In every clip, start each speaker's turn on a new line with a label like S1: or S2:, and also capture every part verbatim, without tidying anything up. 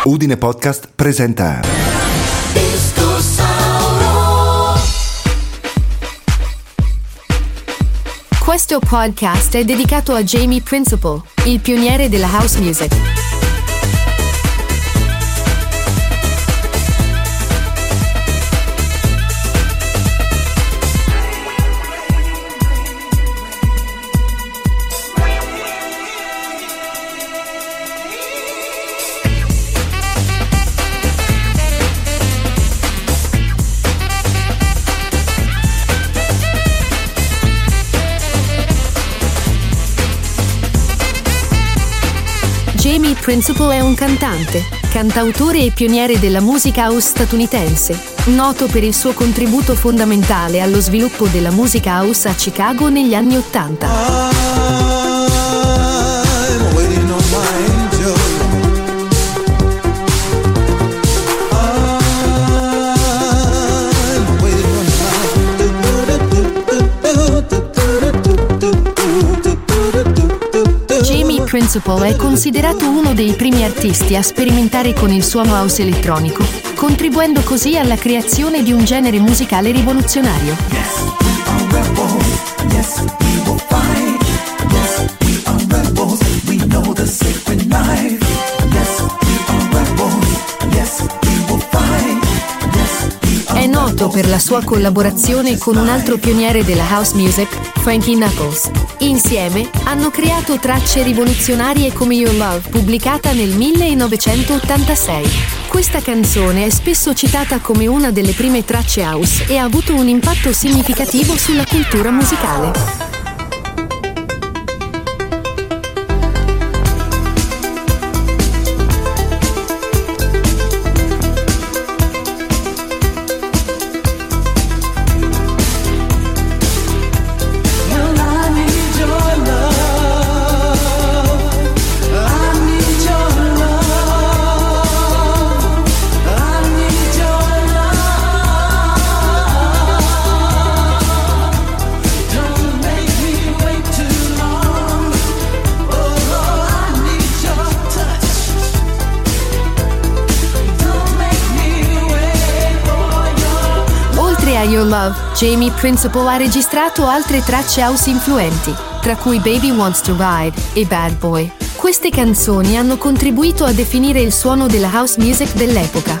S1: Udine Podcast presenta
S2: Questo podcast è dedicato a Jamie Principle, il pioniere della house music. Jamie Principle è un cantante, cantautore e pioniere della musica house statunitense, noto per il suo contributo fondamentale allo sviluppo della musica house a Chicago negli anni Ottanta. Principle è considerato uno dei primi artisti a sperimentare con il suono house elettronico, contribuendo così alla creazione di un genere musicale rivoluzionario. È noto per la sua collaborazione con un altro pioniere della house music, Frankie Knuckles. Insieme hanno creato tracce rivoluzionarie come Your Love, pubblicata nel millenovecentottantasei. Questa canzone è spesso citata come una delle prime tracce house e ha avuto un impatto significativo sulla cultura musicale. A Your Love, Jamie Principle ha registrato altre tracce house influenti, tra cui Baby Wants to Ride e Bad Boy. Queste canzoni hanno contribuito a definire il suono della house music dell'epoca.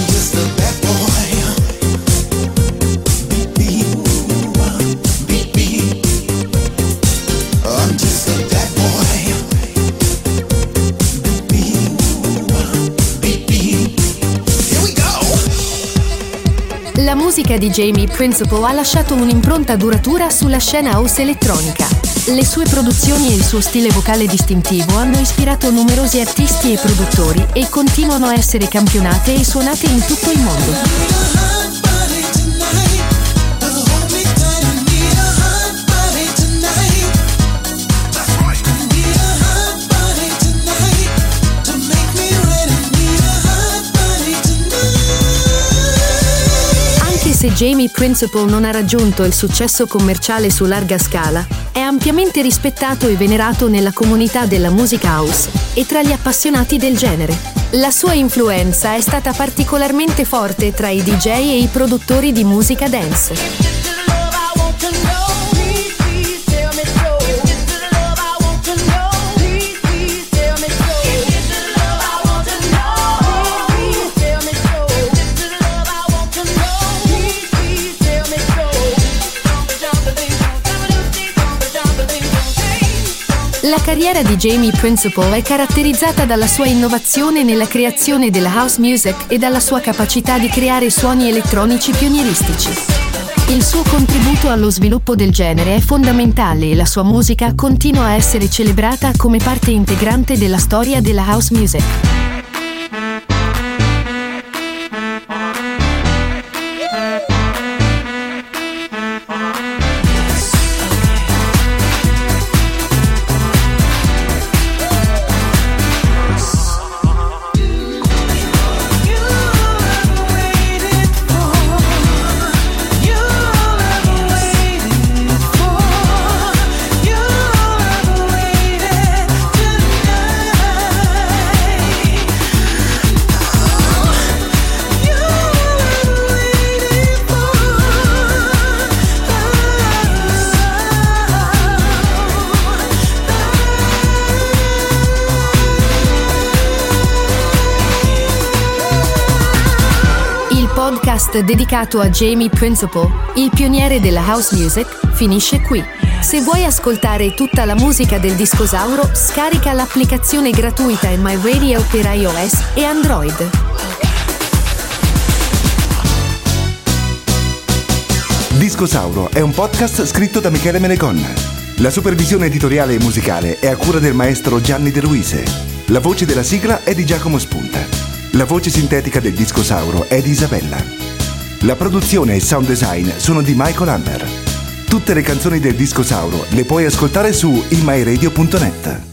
S2: La musica di Jamie Principle ha lasciato un'impronta duratura sulla scena house elettronica. Le sue produzioni e il suo stile vocale distintivo hanno ispirato numerosi artisti e produttori e continuano a essere campionate e suonate in tutto il mondo. Se Jamie Principle non ha raggiunto il successo commerciale su larga scala, è ampiamente rispettato e venerato nella comunità della musica house e tra gli appassionati del genere. La sua influenza è stata particolarmente forte tra i D J e i produttori di musica dance. La carriera di Jamie Principle è caratterizzata dalla sua innovazione nella creazione della house music e dalla sua capacità di creare suoni elettronici pionieristici. Il suo contributo allo sviluppo del genere è fondamentale e la sua musica continua a essere celebrata come parte integrante della storia della house music. podcast dedicato a Jamie Principle, il pioniere della house music, finisce qui. Se vuoi ascoltare tutta la musica del Discosauro, scarica l'applicazione gratuita in My Radio per iOS e Android.
S1: Discosauro è un podcast scritto da Michele Menegonna. La supervisione editoriale e musicale è a cura del maestro Gianni De Luise. La voce della sigla è di Giacomo Spunta. La voce sintetica del Discosauro è di Isabella. La produzione e il sound design sono di Michael Hammer. Tutte le canzoni del Discosauro le puoi ascoltare su i my radio punto net.